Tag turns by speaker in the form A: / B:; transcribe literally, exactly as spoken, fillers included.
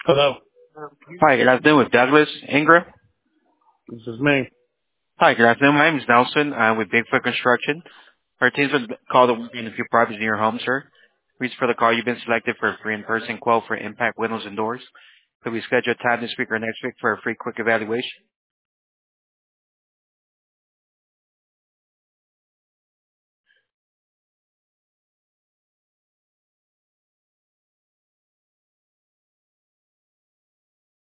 A: Hello,
B: Hi, good afternoon with Douglas Ingram.
A: this is me.
B: Hi, good afternoon. My name is Nelson. I'm with Bigfoot Construction. Our team's been called to work in a few properties in your home, sir. Reason for the call, you've been selected for a free in-person quote for impact windows and doors. Could we schedule a time this week or next week for a free quick evaluation?